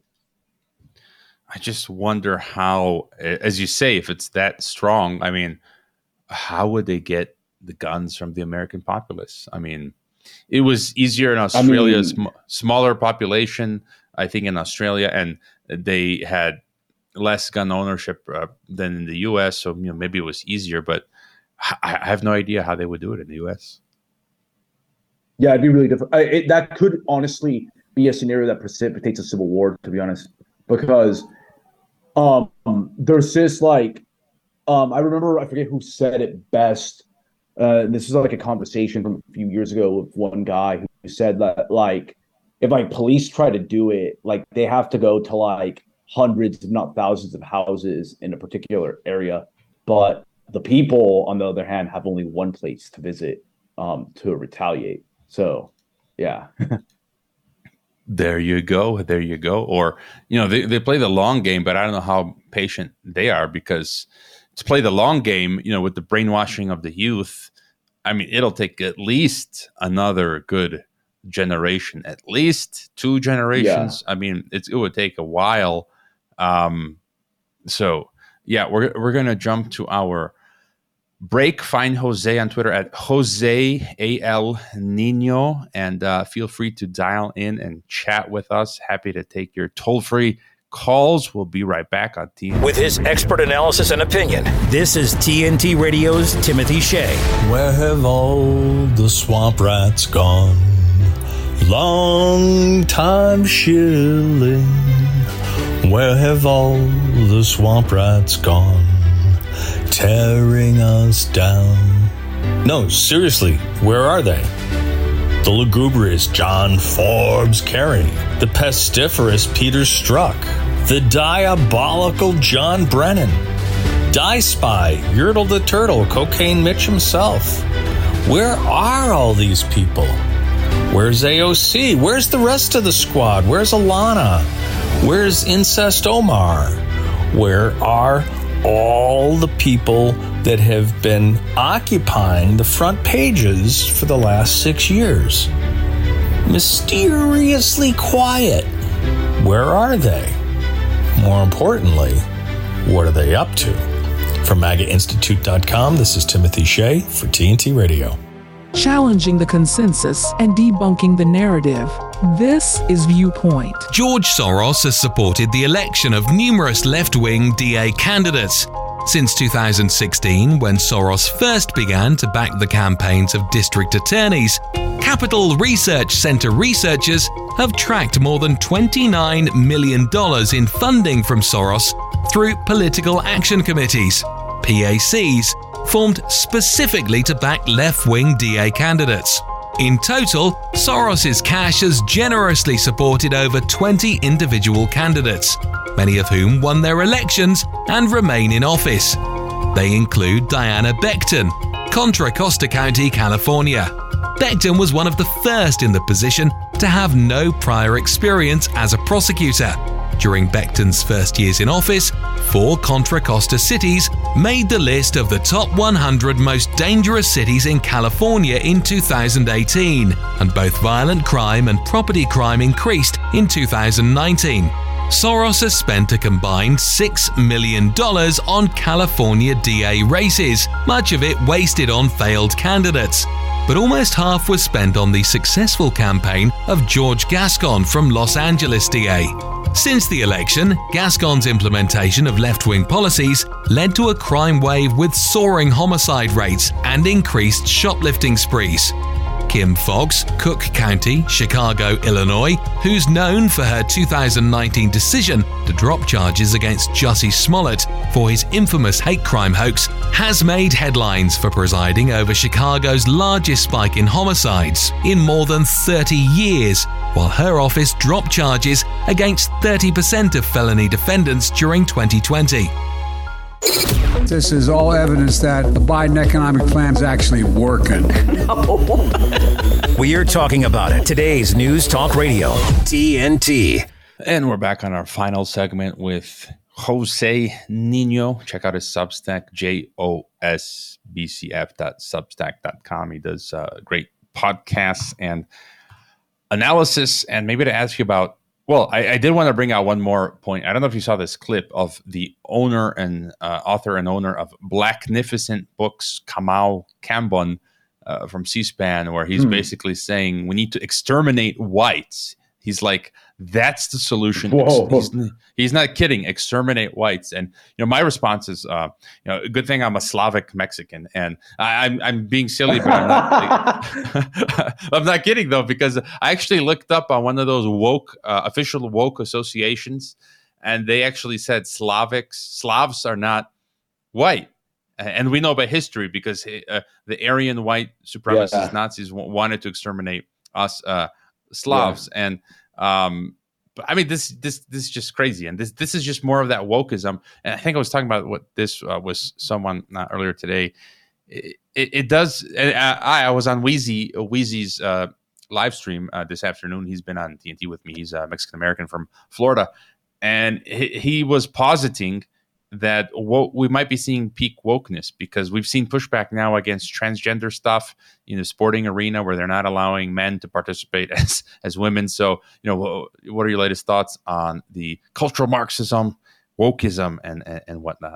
B: I just wonder how, as you say, if it's that strong, I mean, how would they get the guns from the American populace? I mean, it was easier in Australia, I mean, sm- smaller population, I think, in Australia, and they had less gun ownership uh, than in the U S. So, you know, maybe it was easier, but I, I have no idea how they would do it in the U S.
I: Yeah, it'd be really difficult. I, it, that could honestly be a scenario that precipitates a civil war, to be honest, because um, there's this like, um, I remember, I forget who said it best. Uh, this is like a conversation from a few years ago with one guy who said that, like, if like police try to do it, like they have to go to like hundreds, if not thousands of houses in a particular area. But the people, on the other hand, have only one place to visit um, to retaliate. So, yeah.
B: There you go. There you go. Or, you know, they, they play the long game, but I don't know how patient they are, because to play the long game, you know, with the brainwashing of the youth, I mean, it'll take at least another good generation, at least two generations. Yeah. I mean, it's, it would take a while. Um, so, yeah, we're we're going to jump to our break. Find Jose on Twitter at Jose A L Nino, and uh, feel free to dial in and chat with us. Happy to take your toll-free calls. We'll be right back on T N T.
A: With his expert analysis and opinion, this is T N T Radio's Timothy Shea.
J: Where have all the swamp rats gone? Long time shilling. Where have all the swamp rats gone? Tearing us down. No, seriously, where are they? The lugubrious John Forbes Carey, the pestiferous Peter Strzok, the diabolical John Brennan, Die Spy, Yertle the Turtle, Cocaine Mitch himself. Where are all these people? Where's A O C? Where's the rest of the squad? Where's Alana? Where's Incest Omar? Where are all the people that have been occupying the front pages for the last six years? Mysteriously quiet. Where are they? More importantly, what are they up to? From MAGA Institute dot com, this is Timothy Shea for T N T Radio.
O: Challenging the consensus and debunking the narrative. This is Viewpoint.
P: George Soros has supported the election of numerous left-wing D A candidates. Since two thousand sixteen, when Soros first began to back the campaigns of district attorneys, Capital Research Center researchers have tracked more than twenty-nine million dollars in funding from Soros through political action committees, P A Cs, formed specifically to back left-wing D A candidates. In total, Soros's cash has generously supported over twenty individual candidates, many of whom won their elections and remain in office. They include Diana Becton, Contra Costa County, California. Becton was one of the first in the position to have no prior experience as a prosecutor. During Becton's first years in office, four Contra Costa cities made the list of the top one hundred most dangerous cities in California in two thousand eighteen, and both violent crime and property crime increased in two thousand nineteen. Soros has spent a combined six million dollars on California D A races, much of it wasted on failed candidates. But almost half was spent on the successful campaign of George Gascon from Los Angeles D A. Since the election, Gascon's implementation of left-wing policies led to a crime wave with soaring homicide rates and increased shoplifting sprees. Kim Foxx, Cook County, Chicago, Illinois, who's known for her two thousand nineteen decision to drop charges against Jussie Smollett for his infamous hate crime hoax, has made headlines for presiding over Chicago's largest spike in homicides in more than thirty years, while her office dropped charges against thirty percent of felony defendants during twenty twenty.
Q: This is all evidence that the Biden economic plan is actually working.
A: We're talking about it. Today's News Talk Radio, T N T.
B: And we're back on our final segment with Jose Nino. Check out his Substack, J O S B C F dot substack dot com. He does uh, great podcasts and analysis. And maybe to ask you about, well, I, I did want to bring out one more point. I don't know if you saw this clip of the owner and uh, author and owner of Blacknificent Books, Kamau Kambon, uh, from C-SPAN, where he's
I: Hmm.
B: basically saying we need to exterminate whites. He's like, that's the solution.
I: Whoa.
B: He's, he's not kidding. Exterminate whites. And, you know, my response is, uh, you know, good thing I'm a Slavic Mexican. And I, I'm I'm being silly, but I'm not. I'm not kidding, though, because I actually looked up on one of those woke, uh, official woke associations, and they actually said Slavics, Slavs are not white. And we know by history because uh, the Aryan white supremacist
I: Yeah.
B: Nazis w- wanted to exterminate us uh, Slavs. Yeah. And um, but I mean, this this this is just crazy. And this this is just more of that wokeism. And I think I was talking about what this uh, was someone uh, earlier today. It, it, it does. I, I was on Wheezy Wheezy's uh, live stream uh, this afternoon. He's been on T N T with me. He's a Mexican American from Florida, and he, he was positing that wo- we might be seeing peak wokeness because we've seen pushback now against transgender stuff in the sporting arena where they're not allowing men to participate as as women. So, you know, what are your latest thoughts on the cultural Marxism, wokeism, and and, and whatnot?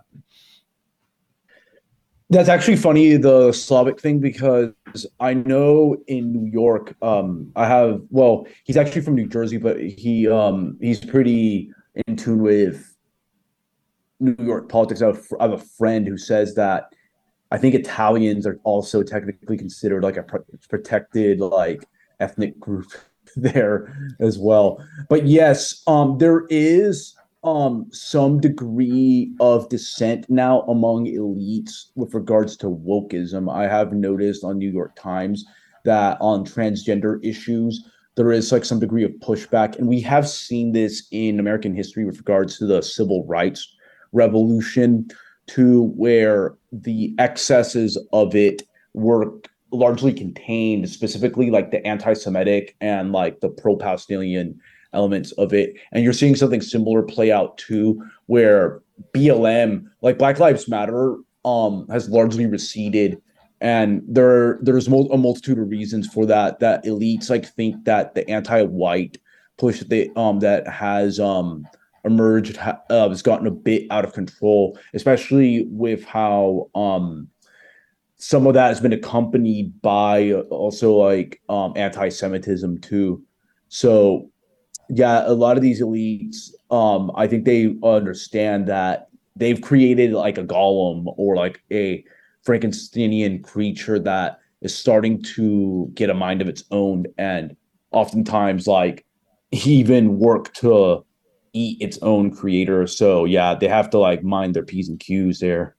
I: That's actually funny, the Slavic thing, because I know in New York, um, I have, well, he's actually from New Jersey, but he um, he's pretty in tune with New York politics. I have, I have a friend who says that I think Italians are also technically considered like a pro- protected like ethnic group there as well. But yes, um, there is um, some degree of dissent now among elites with regards to wokeism. I have noticed on New York Times that on transgender issues, there is like some degree of pushback. And we have seen this in American history with regards to the civil rights revolution, to where the excesses of it were largely contained, specifically like the anti-Semitic and like the pro-Palestinian elements of it. And you're seeing something similar play out too, where B L M, like Black Lives Matter, um, has largely receded. And there, there's mul- a multitude of reasons for that, that elites like think that the anti-white push that they, um, that has um, emerged uh, has gotten a bit out of control, especially with how um, some of that has been accompanied by also like um, anti-Semitism too. So yeah, a lot of these elites, um, I think they understand that they've created like a golem or like a Frankensteinian creature that is starting to get a mind of its own, and oftentimes like even work to eat its own creator. So yeah, they have to like mind their P's and Q's there.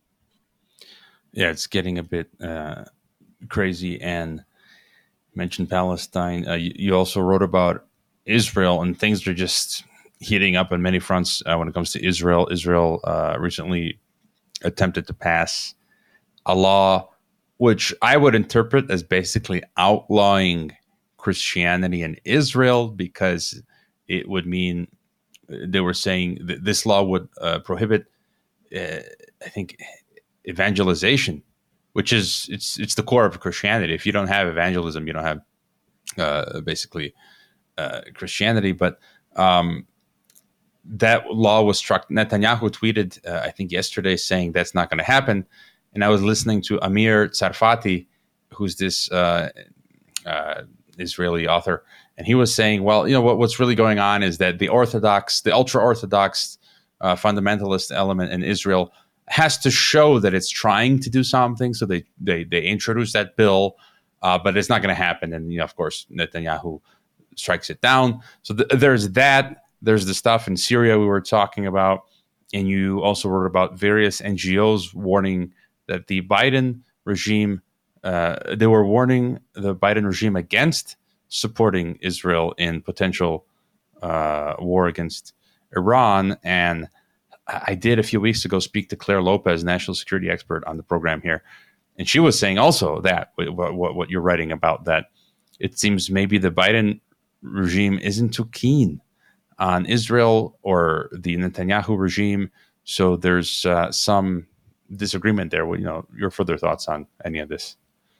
B: Yeah, it's getting a bit uh, crazy. And mentioned Palestine. Uh, you, you also wrote about Israel, and things are just heating up on many fronts uh, when it comes to Israel. Israel uh, recently attempted to pass a law which I would interpret as basically outlawing Christianity in Israel, because it would mean they were saying that this law would uh, prohibit, uh, I think, evangelization, which is it's it's the core of Christianity. If you don't have evangelism, you don't have uh, basically uh, Christianity. But um, that law was struck. Netanyahu tweeted, uh, I think yesterday, saying that's not going to happen. And I was listening to Amir Tsarfati, who's this uh, uh, Israeli author, and he was saying, well, you know, what, what's really going on is that the Orthodox, the ultra-Orthodox uh, fundamentalist element in Israel has to show that it's trying to do something. So they they they introduce that bill, uh, but it's not going to happen. And, you know, of course, Netanyahu strikes it down. So th- there's that. There's the stuff in Syria we were talking about. And you also wrote about various N G Os warning that the Biden regime, uh, they were warning the Biden regime against supporting Israel in potential uh, war against Iran. And I did a few weeks ago speak to Claire Lopez, national security expert on the program here. And she was saying also that what, what, what you're writing about, that it seems maybe the Biden regime isn't too keen on Israel or the Netanyahu regime. So there's uh, some disagreement there. Well, you know, your further thoughts on any of this?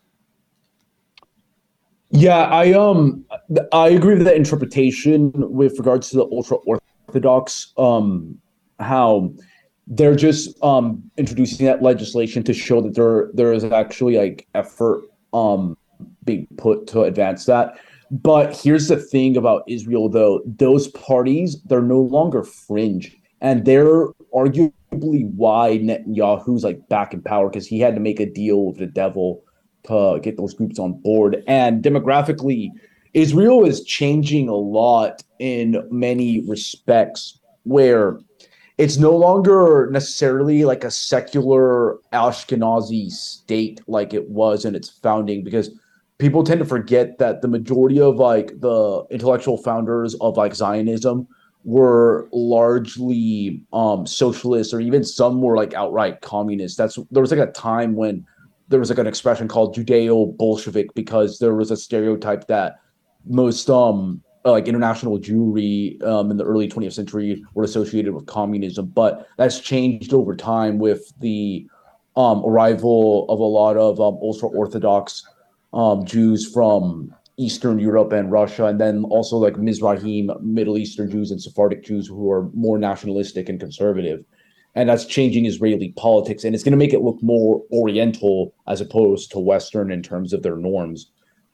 I: Yeah, I um I agree with that interpretation with regards to the ultra orthodox. Um, how they're just um introducing that legislation to show that there there is actually like effort um being put to advance that. But here's the thing about Israel, though. Those parties, they're no longer fringe. And they're arguably why Netanyahu's like back in power, because he had to make a deal with the devil to get those groups on board. And demographically, Israel is changing a lot in many respects, where it's no longer necessarily like a secular Ashkenazi state like it was in its founding, because people tend to forget that the majority of like the intellectual founders of like Zionism were largely um, socialists, or even some were like outright communists. That's there was like a time when there was like an expression called Judeo-Bolshevik, because there was a stereotype that most um like international Jewry um, in the early twentieth century were associated with communism. But that's changed over time with the um, arrival of a lot of um, ultra-Orthodox Um, Jews from Eastern Europe and Russia, and then also like Mizrahim, Middle Eastern Jews, and Sephardic Jews who are more nationalistic and conservative. And that's changing Israeli politics, and it's going to make it look more Oriental as opposed to Western in terms of their norms.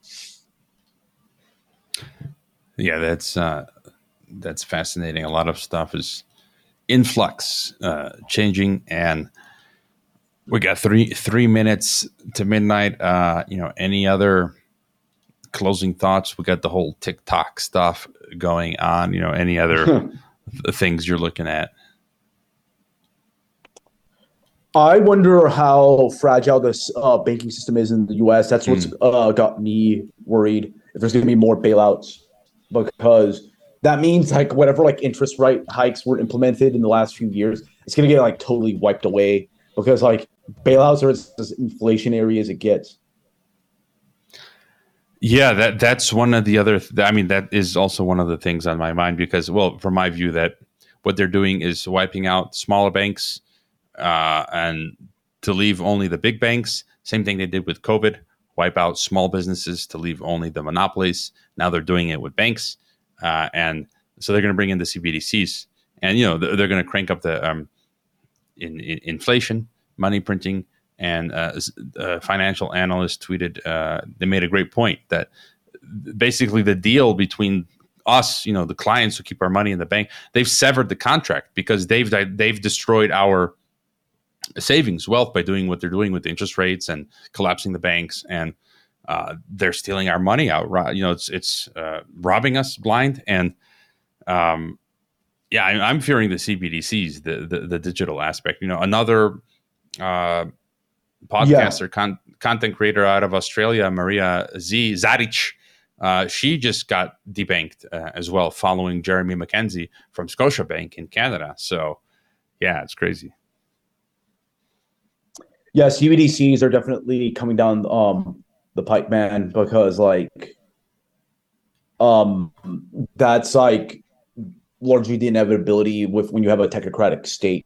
B: Yeah, that's uh, that's fascinating. A lot of stuff is in flux, uh, changing, and we got three three minutes to midnight. Uh, you know, any other closing thoughts? We got the whole TikTok stuff going on. You know, any other things you're looking at?
I: I wonder how fragile this uh, banking system is in the U S. That's what's
B: Mm.
I: uh, got me worried. If there's going to be more bailouts, because that means like whatever like interest rate hikes were implemented in the last few years, it's going to get like totally wiped away, because like bailouts are as, as inflationary as it gets.
B: Yeah, that that's one of the other. Th- I mean, that is also one of the things on my mind, because, well, from my view, that what they're doing is wiping out smaller banks uh, and to leave only the big banks. Same thing they did with COVID, wipe out small businesses to leave only the monopolies. Now they're doing it with banks, uh, and so they're going to bring in the C B D Cs, and you know they're, they're going to crank up the um, in, in inflation, money printing. And uh, a financial analyst tweeted, uh, they made a great point that basically the deal between us, you know, the clients who keep our money in the bank, they've severed the contract, because they've they've destroyed our savings wealth by doing what they're doing with the interest rates and collapsing the banks, and uh, they're stealing our money out. You know, it's it's uh, robbing us blind. And um, yeah, I, I'm fearing the C B D Cs, the the, the digital aspect. You know, another. Uh, podcaster, yeah. con- content creator out of Australia, Maria Z. Zaric, uh, she just got debanked uh, as well, following Jeremy Mackenzie from Scotiabank in Canada. So, yeah, it's crazy.
I: Yeah, C B D Cs are definitely coming down um, the pipe, man, because like, um, that's like largely the inevitability with when you have a technocratic state.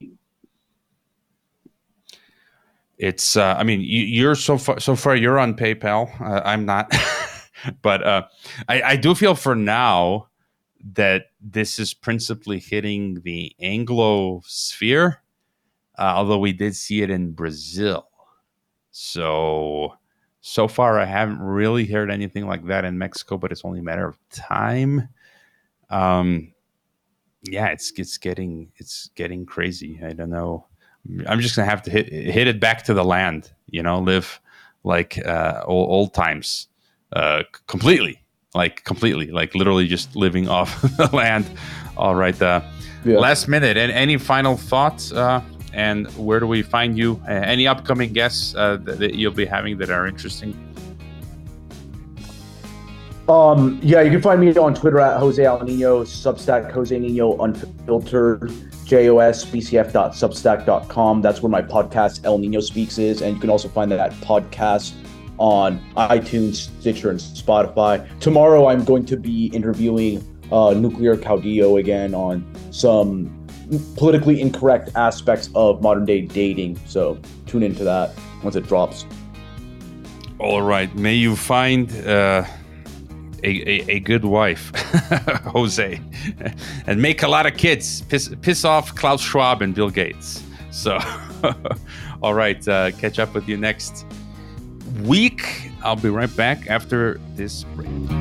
B: It's, uh, I mean, you, you're so far, so far you're on PayPal. Uh, I'm not, but uh, I, I do feel for now that this is principally hitting the Anglo sphere, uh, although we did see it in Brazil. So so far, I haven't really heard anything like that in Mexico, but it's only a matter of time. Um, yeah, it's it's getting it's getting crazy. I don't know. I'm just gonna have to hit hit it back to the land. You know, live like uh, old, old times, uh, completely, like completely, like literally just living off the land. All right. Uh, yeah. Last minute. And any final thoughts? Uh, And where do we find you? Uh, any upcoming guests uh, that, that you'll be having that are interesting?
I: Um, yeah, you can find me on Twitter at Jose El Nino, Substack Jose Nino Unfiltered, J O S B C F dot substack dot com. That's where my podcast El Nino Speaks is, and you can also find that podcast on iTunes, Stitcher, and Spotify. Tomorrow, I'm going to be interviewing uh, Nuclear Caudillo again on some politically incorrect aspects of modern day dating. So tune into that once it drops.
B: All right. May you find uh, a, a, a good wife, Jose, and make a lot of kids. Piss, piss off Klaus Schwab and Bill Gates. So, all right. Uh, catch up with you next week. I'll be right back after this break.